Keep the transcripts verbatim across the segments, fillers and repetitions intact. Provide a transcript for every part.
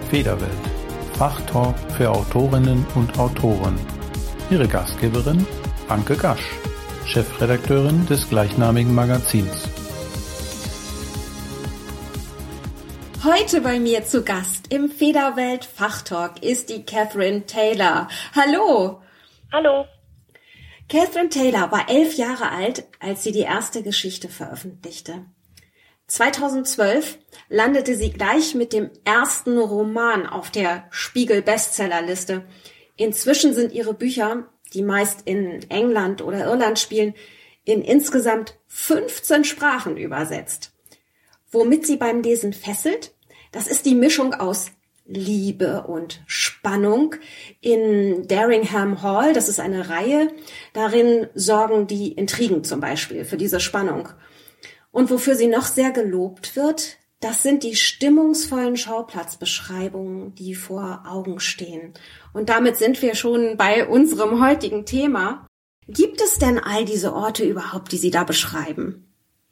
Federwelt, Fachtalk für Autorinnen und Autoren. Ihre Gastgeberin Anke Gasch, Chefredakteurin des gleichnamigen Magazins. Heute bei mir zu Gast im Federwelt Fachtalk ist die Catherine Taylor. Hallo! Hallo! Catherine Taylor war elf Jahre alt, als sie die erste Geschichte veröffentlichte. zweitausendzwölf landete sie gleich mit dem ersten Roman auf der Spiegel-Bestsellerliste. Inzwischen sind ihre Bücher, die meist in England oder Irland spielen, in insgesamt fünfzehn Sprachen übersetzt. Womit sie beim Lesen fesselt, das ist die Mischung aus Liebe und Spannung. In Daringham Hall, das ist eine Reihe, darin sorgen die Intrigen zum Beispiel für diese Spannung. Und wofür sie noch sehr gelobt wird, das sind die stimmungsvollen Schauplatzbeschreibungen, die vor Augen stehen. Und damit sind wir schon bei unserem heutigen Thema. Gibt es denn all diese Orte überhaupt, die Sie da beschreiben?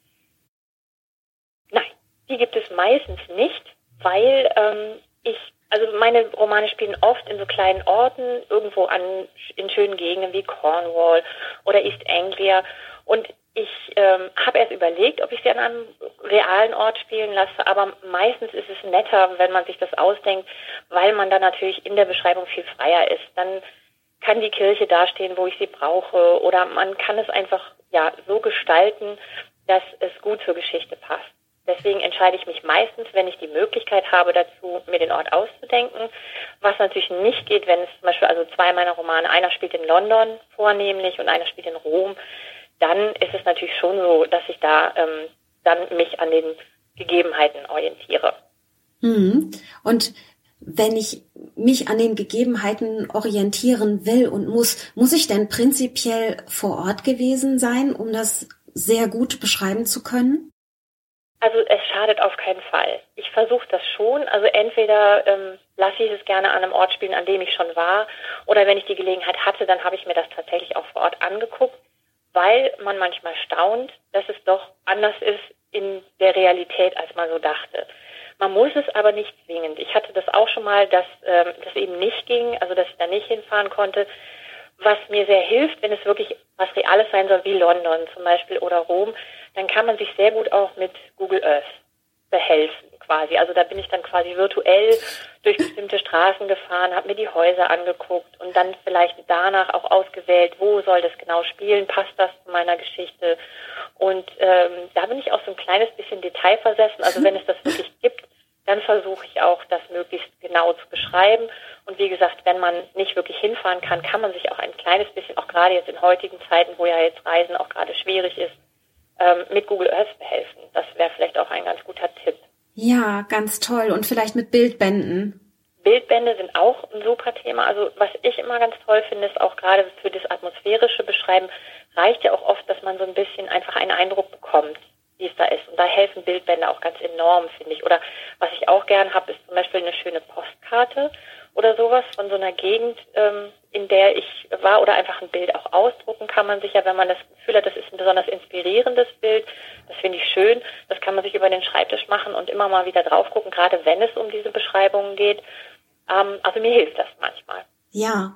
Die gibt es meistens nicht, weil ähm, ich, also meine Romane spielen oft in so kleinen Orten, irgendwo an in schönen Gegenden wie Cornwall oder East Anglia. Und ich ähm, habe erst überlegt, ob ich sie an einem realen Ort spielen lasse, aber meistens ist es netter, wenn man sich das ausdenkt, weil man dann natürlich in der Beschreibung viel freier ist. Dann kann die Kirche dastehen, wo ich sie brauche, oder man kann es einfach ja so gestalten, dass es gut zur Geschichte passt. Deswegen entscheide ich mich meistens, wenn ich die Möglichkeit habe dazu, mir den Ort auszudenken. Was natürlich nicht geht, wenn es zum Beispiel, also zwei meiner Romane, einer spielt in London vornehmlich und einer spielt in Rom, dann ist es natürlich schon so, dass ich da ähm, dann mich an den Gegebenheiten orientiere. Mhm. Und wenn ich mich an den Gegebenheiten orientieren will und muss, muss ich denn prinzipiell vor Ort gewesen sein, um das sehr gut beschreiben zu können? Also es schadet auf keinen Fall. Ich versuche das schon. Also entweder ähm, lasse ich es gerne an einem Ort spielen, an dem ich schon war, oder wenn ich die Gelegenheit hatte, dann habe ich mir das tatsächlich auch vor Ort angeguckt, weil man manchmal staunt, dass es doch anders ist in der Realität, als man so dachte. Man muss es aber nicht zwingend. Ich hatte das auch schon mal, dass ähm, das eben nicht ging, also dass ich da nicht hinfahren konnte. Was mir sehr hilft, wenn es wirklich was Reales sein soll, wie London zum Beispiel oder Rom, dann kann man sich sehr gut auch mit Google Earth behelfen quasi. Also da bin ich dann quasi virtuell durch bestimmte Straßen gefahren, habe mir die Häuser angeguckt und dann vielleicht danach auch ausgewählt, wo soll das genau spielen, passt das zu meiner Geschichte. Und ähm, da bin ich auch so ein kleines bisschen detailversessen. Also wenn es das wirklich gibt, dann versuche ich auch, das möglichst genau zu beschreiben. Und wie gesagt, wenn man nicht wirklich hinfahren kann, kann man sich auch ein kleines bisschen, auch gerade jetzt in heutigen Zeiten, wo ja jetzt Reisen auch gerade schwierig ist, ähm, mit Google Earth behelfen. Das wäre vielleicht auch ein ganz guter Tipp. Ja, ganz toll. Und vielleicht mit Bildbänden. Bildbände sind auch ein super Thema. Also was ich immer ganz toll finde, ist auch gerade für das atmosphärische Beschreiben, reicht ja auch oft, dass man so ein bisschen einfach einen Eindruck bekommt, wie es da ist. Und da helfen Bildbände auch ganz enorm, finde ich. Oder was ich auch gern habe, ist zum Beispiel eine schöne Postkarte oder sowas von so einer Gegend, ähm, in der ich war, oder einfach ein Bild auch ausdrucken kann man sich ja, wenn man das Gefühl hat, das ist ein besonders inspirierendes Bild. Das finde ich schön. Das kann man sich über den Schreibtisch machen und immer mal wieder drauf gucken, gerade wenn es um diese Beschreibungen geht. Ähm, also mir hilft das manchmal. Ja,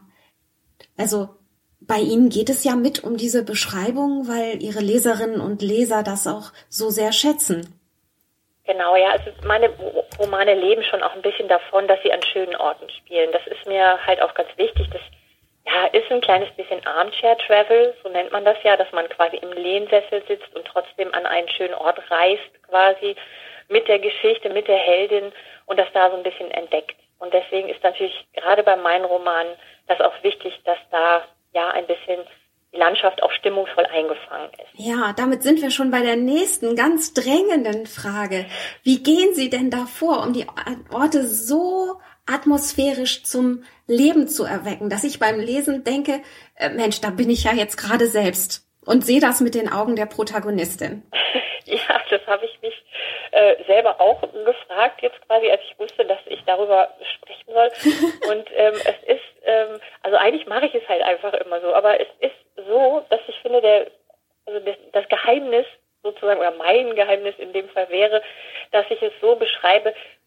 also bei Ihnen geht es ja mit um diese Beschreibung, weil Ihre Leserinnen und Leser das auch so sehr schätzen. Genau, ja, also meine Romane leben schon auch ein bisschen davon, dass sie an schönen Orten spielen. Das ist mir halt auch ganz wichtig. Das ja, ist ein kleines bisschen Armchair-Travel, so nennt man das ja, dass man quasi im Lehnsessel sitzt und trotzdem an einen schönen Ort reist, quasi mit der Geschichte, mit der Heldin und das da so ein bisschen entdeckt. Und deswegen ist natürlich gerade bei meinen Romanen das auch wichtig, dass da ja ein bisschen die Landschaft auch stimmungsvoll eingefangen ist. Ja, damit sind wir schon bei der nächsten ganz drängenden Frage. Wie gehen Sie denn da vor, um die Orte so atmosphärisch zum Leben zu erwecken, dass ich beim Lesen denke, äh, Mensch, da bin ich ja jetzt gerade selbst und sehe das mit den Augen der Protagonistin? Ja, das habe ich mich äh, selber auch gefragt, jetzt quasi, als ich wusste, dass ich darüber sprechen soll. Und ähm, es ist, ähm, also eigentlich mache ich es halt einfach immer so, aber es ist so, dass ich finde, der, also das, das Geheimnis sozusagen, oder mein Geheimnis in dem Fall wäre, dass ich es so beschreibe,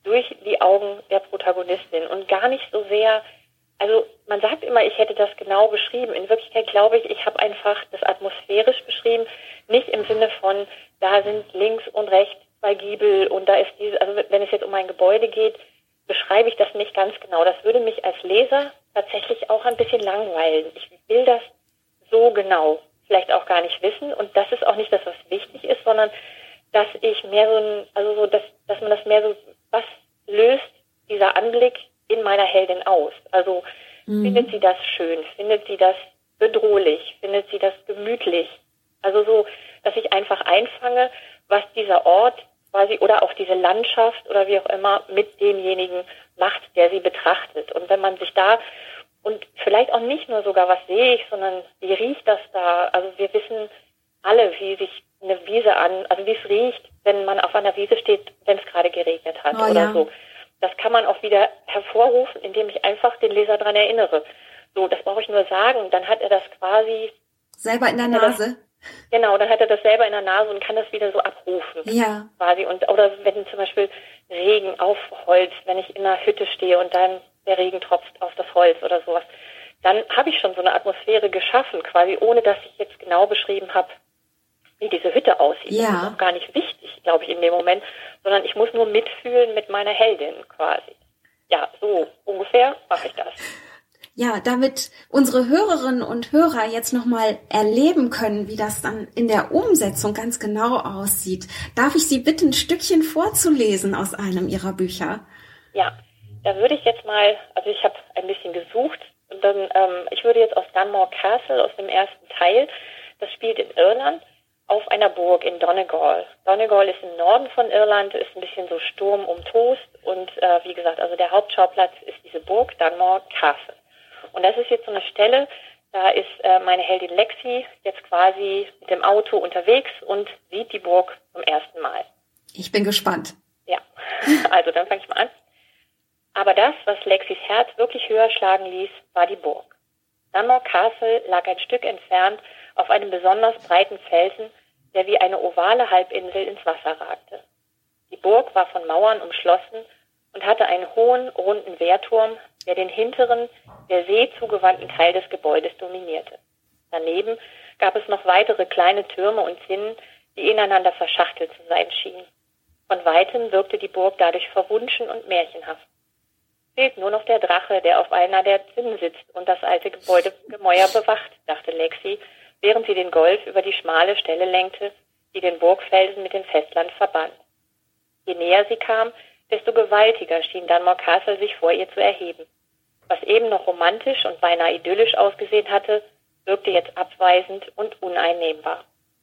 durch die Augen der Protagonistin und gar nicht so sehr, also man sagt immer, ich hätte das genau beschrieben. In Wirklichkeit glaube ich, ich habe einfach das atmosphärisch beschrieben, nicht im Sinne von, da sind links und rechts zwei Giebel und da ist diese, also wenn es jetzt um ein Gebäude geht, beschreibe ich das nicht ganz genau. Das würde mich als Leser tatsächlich auch ein bisschen langweilen. Ich will das so genau vielleicht auch gar nicht wissen und das ist auch nicht das, was wichtig ist, sondern dass ich mehr so ein, also so, dass, dass man das mehr so, was löst dieser Anblick in meiner Heldin aus? Also mhm. findet sie das schön? Findet sie das bedrohlich? Findet sie das gemütlich? Also so, dass ich einfach einfange, was dieser Ort quasi oder auch diese Landschaft oder wie auch immer mit demjenigen macht, der sie betrachtet. Und wenn man sich da und vielleicht auch nicht nur sogar, was sehe ich, sondern wie riecht das da? Also wir wissen alle, wie sich eine Wiese an, also wie es riecht, wenn man auf einer Wiese steht, wenn es gerade geregnet hat oh, oder ja. so. Das kann man auch wieder hervorrufen, indem ich einfach den Leser daran erinnere. So, das brauche ich nur sagen, dann hat er das quasi selber in der Nase. Das, genau, dann hat er das selber in der Nase und kann das wieder so abrufen. Ja. Quasi. Und, oder wenn zum Beispiel Regen auf Holz, wenn ich in einer Hütte stehe und dann der Regen tropft auf das Holz oder sowas, dann habe ich schon so eine Atmosphäre geschaffen, quasi ohne dass ich jetzt genau beschrieben habe, wie diese Hütte aussieht. Ja. Das ist auch gar nicht wichtig, glaube ich, in dem Moment, sondern ich muss nur mitfühlen mit meiner Heldin quasi. Ja, so ungefähr mache ich das. Ja, damit unsere Hörerinnen und Hörer jetzt nochmal erleben können, wie das dann in der Umsetzung ganz genau aussieht, darf ich Sie bitten, ein Stückchen vorzulesen aus einem Ihrer Bücher? Ja, da würde ich jetzt mal, also ich habe ein bisschen gesucht und dann, ähm, ich würde jetzt aus Dunmore Castle, aus dem ersten Teil, das spielt in Irland, auf einer Burg in Donegal. Donegal ist im Norden von Irland, ist ein bisschen so Sturm umtost und äh, wie gesagt, also der Hauptschauplatz ist diese Burg Dunmore Castle. Und das ist jetzt so eine Stelle, da ist äh, meine Heldin Lexi jetzt quasi mit dem Auto unterwegs und sieht die Burg zum ersten Mal. Ich bin gespannt. Ja, also dann fange ich mal an. Aber das, was Lexis Herz wirklich höher schlagen ließ, war die Burg. Dunmore Castle lag ein Stück entfernt auf einem besonders breiten Felsen, der wie eine ovale Halbinsel ins Wasser ragte. Die Burg war von Mauern umschlossen und hatte einen hohen, runden Wehrturm, der den hinteren, der See zugewandten Teil des Gebäudes dominierte. Daneben gab es noch weitere kleine Türme und Zinnen, die ineinander verschachtelt zu sein schienen. Von Weitem wirkte die Burg dadurch verwunschen und märchenhaft. Fehlt nur noch der Drache, der auf einer der Zinnen sitzt und das alte Gebäudegemäuer bewacht, dachte Lexi, während sie den Golf über die schmale Stelle lenkte, die den Burgfelsen mit dem Festland verband. Je näher sie kam, desto gewaltiger schien Dunmore Castle sich vor ihr zu erheben. Was eben noch romantisch und beinahe idyllisch ausgesehen hatte, wirkte jetzt abweisend und uneinnehmbar.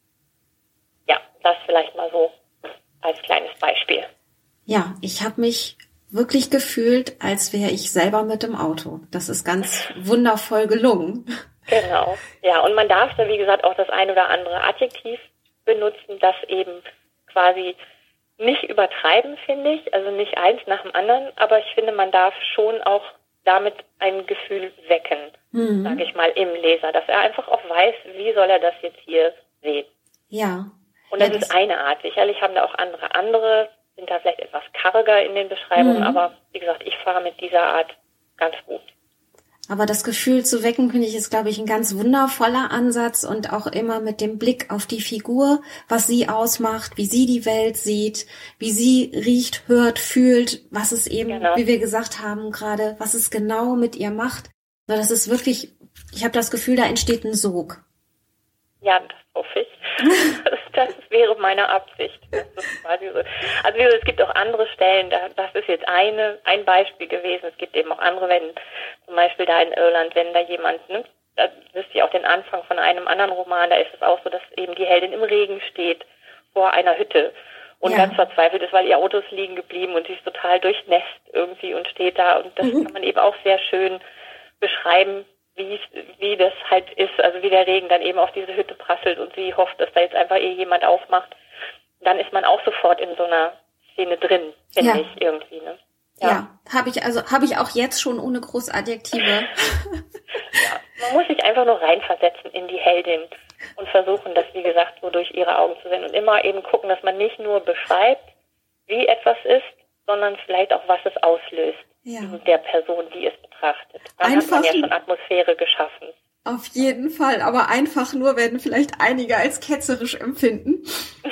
Ja, das vielleicht mal so als kleines Beispiel. Ja, ich habe mich wirklich gefühlt, als wäre ich selber mit dem Auto. Das ist ganz wundervoll gelungen. Genau, ja, und man darf da, wie gesagt, auch das ein oder andere Adjektiv benutzen, das eben quasi nicht übertreiben, finde ich, also nicht eins nach dem anderen, aber ich finde, man darf schon auch damit ein Gefühl wecken, mhm. sage ich mal, im Leser, dass er einfach auch weiß, wie soll er das jetzt hier sehen. Ja. Und das, ja, das ist eine Art. Sicherlich haben da auch andere, andere sind da vielleicht etwas karger in den Beschreibungen, mhm. aber wie gesagt, ich fahre mit dieser Art ganz gut. Aber das Gefühl zu wecken, finde ich, ist, glaube ich, ein ganz wundervoller Ansatz und auch immer mit dem Blick auf die Figur, was sie ausmacht, wie sie die Welt sieht, wie sie riecht, hört, fühlt, was es eben, genau. wie wir gesagt haben gerade, was es genau mit ihr macht. So, das ist wirklich, ich habe das Gefühl, da entsteht ein Sog. Ja, das hoffe ich. das, das wäre meine Absicht. Das ist quasi so. Also es gibt auch andere Stellen, da, das ist jetzt eine ein Beispiel gewesen. Es gibt eben auch andere, wenn zum Beispiel da in Irland, wenn da jemand, ne, da wisst ihr auch den Anfang von einem anderen Roman, da ist es auch so, dass eben die Heldin im Regen steht vor einer Hütte und ja. ganz verzweifelt ist, weil ihr Auto ist liegen geblieben und sie ist total durchnässt irgendwie und steht da und das mhm. kann man eben auch sehr schön beschreiben, wie wie das halt ist, also wie der Regen dann eben auf diese Hütte prasselt und sie hofft, dass da jetzt einfach eh jemand aufmacht. Dann ist man auch sofort in so einer Szene drin, finde ja. ich irgendwie. Ne? Ja, ja habe ich also habe ich auch jetzt schon ohne Großadjektive. ja, man muss sich einfach nur reinversetzen in die Heldin und versuchen, das wie gesagt so durch ihre Augen zu sehen und immer eben gucken, dass man nicht nur beschreibt, wie etwas ist, sondern vielleicht auch, was es auslöst Ja. in der Person, die es betrachtet. Dann Einfach hat man ja schon Atmosphäre geschaffen. Auf jeden Fall, aber einfach nur werden vielleicht einige als ketzerisch empfinden.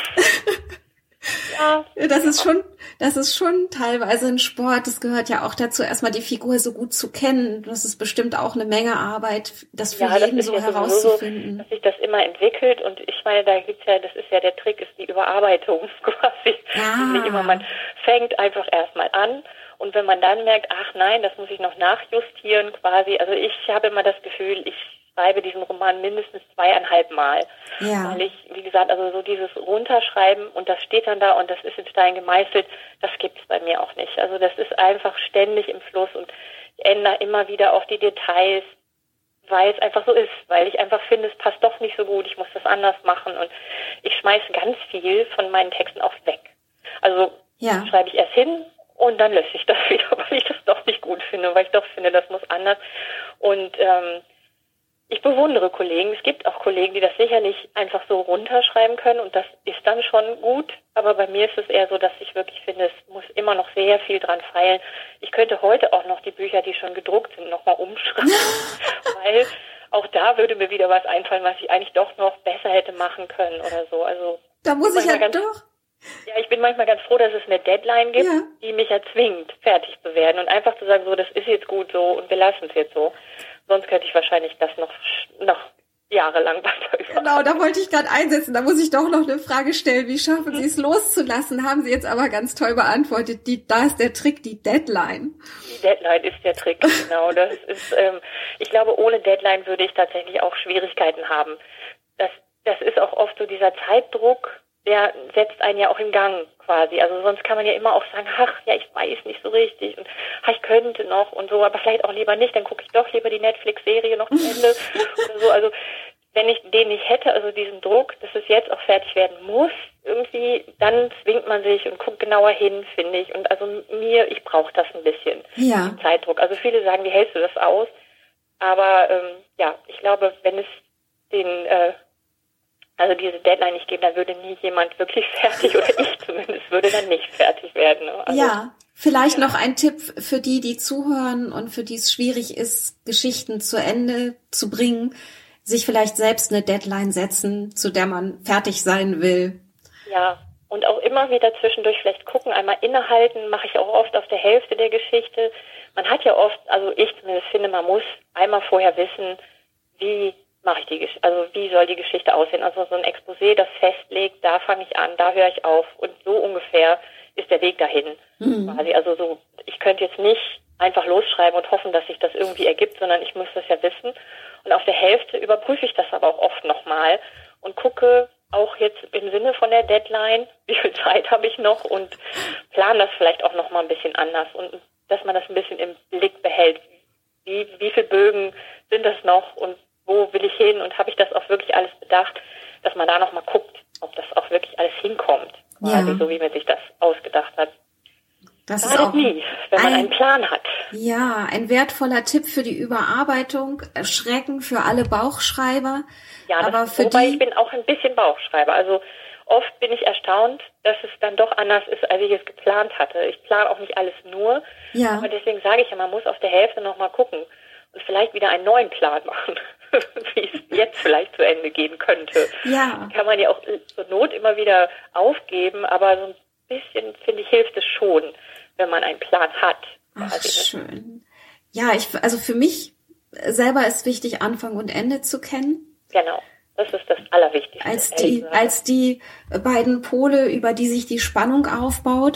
Ja. Das ist schon, das ist schon teilweise ein Sport. Das gehört ja auch dazu, erstmal die Figur so gut zu kennen. Das ist bestimmt auch eine Menge Arbeit, das für Ja, das jeden ist so ja sowieso herauszufinden. so, dass sich das immer entwickelt und ich meine, da gibt's ja, das ist ja der Trick, ist die Überarbeitung quasi. Ah. Nicht immer, man fängt einfach erstmal an und wenn man dann merkt, ach nein, das muss ich noch nachjustieren quasi. Also ich habe immer das Gefühl, ich schreibe diesen Roman mindestens zweieinhalb Mal. Ja. Weil ich, wie gesagt, also so dieses Runterschreiben und das steht dann da und das ist in Stein gemeißelt, das gibt's bei mir auch nicht. Also das ist einfach ständig im Fluss und ich ändere immer wieder auch die Details, weil es einfach so ist, weil ich einfach finde, es passt doch nicht so gut, ich muss das anders machen und ich schmeiße ganz viel von meinen Texten auch weg. Also Ja. schreibe ich erst hin und dann lösche ich das wieder, weil ich das doch nicht gut finde, weil ich doch finde, das muss anders. Und ähm, ich bewundere Kollegen. Es gibt auch Kollegen, die das sicherlich einfach so runterschreiben können und das ist dann schon gut. Aber bei mir ist es eher so, dass ich wirklich finde, es muss immer noch sehr viel dran feilen. Ich könnte heute auch noch die Bücher, die schon gedruckt sind, nochmal umschreiben, weil auch da würde mir wieder was einfallen, was ich eigentlich doch noch besser hätte machen können oder so. Also Da muss ich ja ganz, doch. Ja, ich bin manchmal ganz froh, dass es eine Deadline gibt, Ja. die mich ja zwingt, fertig zu werden und einfach zu sagen, so, das ist jetzt gut so und wir lassen es jetzt so. Sonst könnte ich wahrscheinlich das noch, noch jahrelang weiter über. Genau, da wollte ich gerade einsetzen. Da muss ich doch noch eine Frage stellen. Wie schaffen Sie es loszulassen? Haben Sie jetzt aber ganz toll beantwortet. Die, da ist der Trick, die Deadline. Die Deadline ist der Trick, genau. Das ist, ähm, ich glaube, ohne Deadline würde ich tatsächlich auch Schwierigkeiten haben. Das, das ist auch oft so dieser Zeitdruck, der setzt einen ja auch in Gang quasi. Also sonst kann man ja immer auch sagen, ach, ja, ich weiß nicht so richtig und ach, ich könnte noch und so, aber vielleicht auch lieber nicht, dann gucke ich doch lieber die Netflix-Serie noch zu Ende oder so. Also wenn ich den nicht hätte, also diesen Druck, dass es jetzt auch fertig werden muss, irgendwie, dann zwingt man sich und guckt genauer hin, finde ich. Und also mir, ich brauche das ein bisschen, Ja. den Zeitdruck. Also viele sagen, wie hältst du das aus? Aber ähm, ja, ich glaube, wenn es den äh, also diese Deadline nicht geben, dann würde nie jemand wirklich fertig oder ich zumindest würde dann nicht fertig werden. Ne? Also, Ja, vielleicht noch ein Tipp für die, die zuhören und für die es schwierig ist, Geschichten zu Ende zu bringen, sich vielleicht selbst eine Deadline setzen, zu der man fertig sein will. Ja, und auch immer wieder zwischendurch vielleicht gucken, einmal innehalten, mache ich auch oft auf der Hälfte der Geschichte. Man hat ja oft, also ich zumindest finde, man muss einmal vorher wissen, wie mache ich die Geschichte, also wie soll die Geschichte aussehen? Also so ein Exposé, das festlegt, da fange ich an, da höre ich auf und so ungefähr ist der Weg dahin. Mhm. Quasi. Also so, ich könnte jetzt nicht einfach losschreiben und hoffen, dass sich das irgendwie ergibt, sondern ich muss das ja wissen. Und auf der Hälfte überprüfe ich das aber auch oft nochmal und gucke auch jetzt im Sinne von der Deadline, wie viel Zeit habe ich noch und plane das vielleicht auch nochmal ein bisschen anders und dass man das ein bisschen im Blick behält. Wie, wie viele Bögen sind das noch und wo will ich hin und habe ich das auch wirklich alles bedacht, dass man da nochmal guckt, ob das auch wirklich alles hinkommt, quasi Ja. so wie man sich das ausgedacht hat. Das ist Schadet auch nie, wenn man ein- einen Plan hat. Ja, ein wertvoller Tipp für die Überarbeitung, Schrecken für alle Bauchschreiber. Ja, aber das, für wobei die, ich bin auch ein bisschen Bauchschreiber. Also oft bin ich erstaunt, dass es dann doch anders ist, als ich es geplant hatte. Ich plane auch nicht alles nur, Ja. aber deswegen sage ich ja, man muss auf der Hälfte nochmal gucken und vielleicht wieder einen neuen Plan machen, wie es jetzt vielleicht zu Ende gehen könnte. Ja. Kann man ja auch zur Not immer wieder aufgeben, aber so ein bisschen, finde ich, hilft es schon, wenn man einen Plan hat. Ach, quasi. schön. Ja, ich, also für mich selber ist wichtig, Anfang und Ende zu kennen. Genau, das ist das Allerwichtigste. Als ehrlich die, gesagt. als die beiden Pole, über die sich die Spannung aufbaut.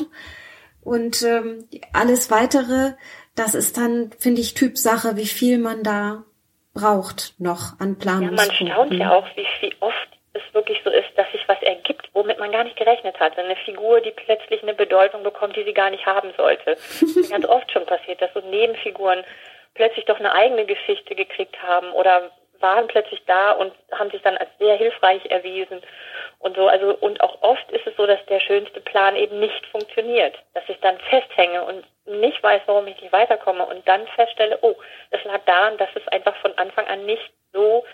Und ähm, alles Weitere, das ist dann, finde ich, Typsache, wie viel man da braucht noch an Ja, man Planungspunkten. staunt ja auch, wie, wie oft es wirklich so ist, dass sich was ergibt, womit man gar nicht gerechnet hat. Eine Figur, die plötzlich eine Bedeutung bekommt, die sie gar nicht haben sollte. Das ist ganz oft schon passiert, dass so Nebenfiguren plötzlich doch eine eigene Geschichte gekriegt haben oder waren plötzlich da und haben sich dann als sehr hilfreich erwiesen und so. Also, und auch oft ist es so, dass der schönste Plan eben nicht funktioniert, dass ich dann festhänge und nicht weiß, warum ich nicht weiterkomme und dann feststelle, oh, das lag daran, dass es einfach von Anfang an nicht so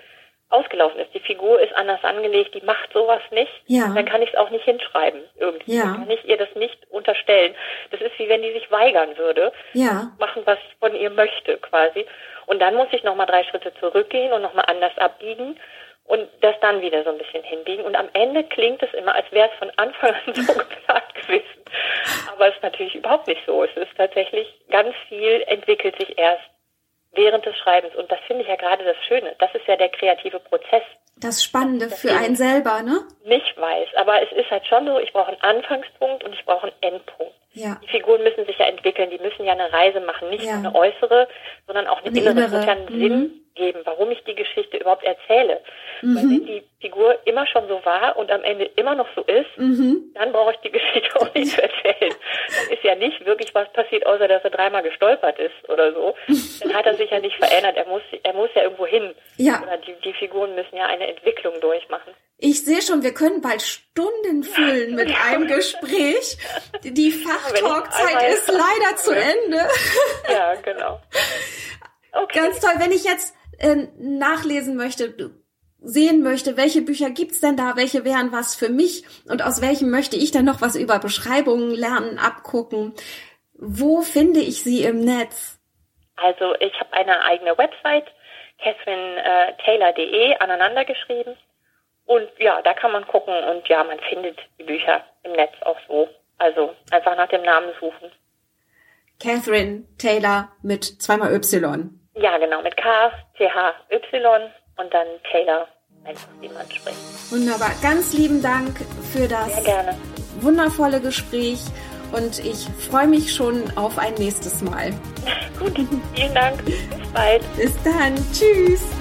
ausgelaufen ist. Die Figur ist anders angelegt, die macht sowas nicht. Ja. Dann kann ich es auch nicht hinschreiben irgendwie. Ja. Dann kann ich ihr das nicht unterstellen. Das ist wie wenn die sich weigern würde, Ja. machen, was ich von ihr möchte quasi. Und dann muss ich nochmal drei Schritte zurückgehen und nochmal anders abbiegen und das dann wieder so ein bisschen hinbiegen. Und am Ende klingt es immer, als wäre es von Anfang an so geplant gewesen. Aber es ist natürlich überhaupt nicht so. Es ist tatsächlich, ganz viel entwickelt sich erst während des Schreibens. Und das finde ich ja gerade das Schöne. Das ist ja der kreative Prozess. Das Spannende für einen selber, ne? Nicht weiß. Aber es ist halt schon so, ich brauche einen Anfangspunkt und ich brauche einen Endpunkt. Ja. Die Figuren müssen sich ja entwickeln, die müssen ja eine Reise machen. Nicht Ja. nur eine äußere, sondern auch eine, Eine innere. innere. Es muss ja einen Mhm. Sinn geben, warum ich die Geschichte überhaupt erzähle. Mhm. Weil wenn die Figur immer schon so war und am Ende immer noch so ist, Mhm. dann brauche ich die Geschichte auch nicht zu erzählen. Dann ist ja nicht wirklich was passiert, außer dass er dreimal gestolpert ist oder so. Dann hat er sich ja nicht verändert. Er muss, er muss ja irgendwo hin. Ja. Oder die, die Figuren müssen ja eine Entwicklung durchmachen. Ich sehe schon, wir können bald Stunden füllen mit einem Gespräch. Die Fachtalkzeit einmal- ist leider zu Ende. Ja, genau. Okay. Ganz toll. Wenn ich jetzt äh, nachlesen möchte, sehen möchte, welche Bücher gibt's denn da, welche wären was für mich und aus welchem möchte ich denn noch was über Beschreibungen lernen, abgucken. Wo finde ich sie im Netz? Also ich habe eine eigene Website, catherine taylor punkt de, aneinander geschrieben. Und ja, da kann man gucken und ja, man findet die Bücher im Netz auch so. Also einfach nach dem Namen suchen. Catherine Taylor mit zweimal Y. Ja, genau, mit K, T H, Y und dann Taylor, einfach wie man spricht. Wunderbar. Ganz lieben Dank für das Sehr gerne. wundervolle Gespräch und ich freue mich schon auf ein nächstes Mal. Gut, vielen Dank. Bis bald. Bis dann. Tschüss.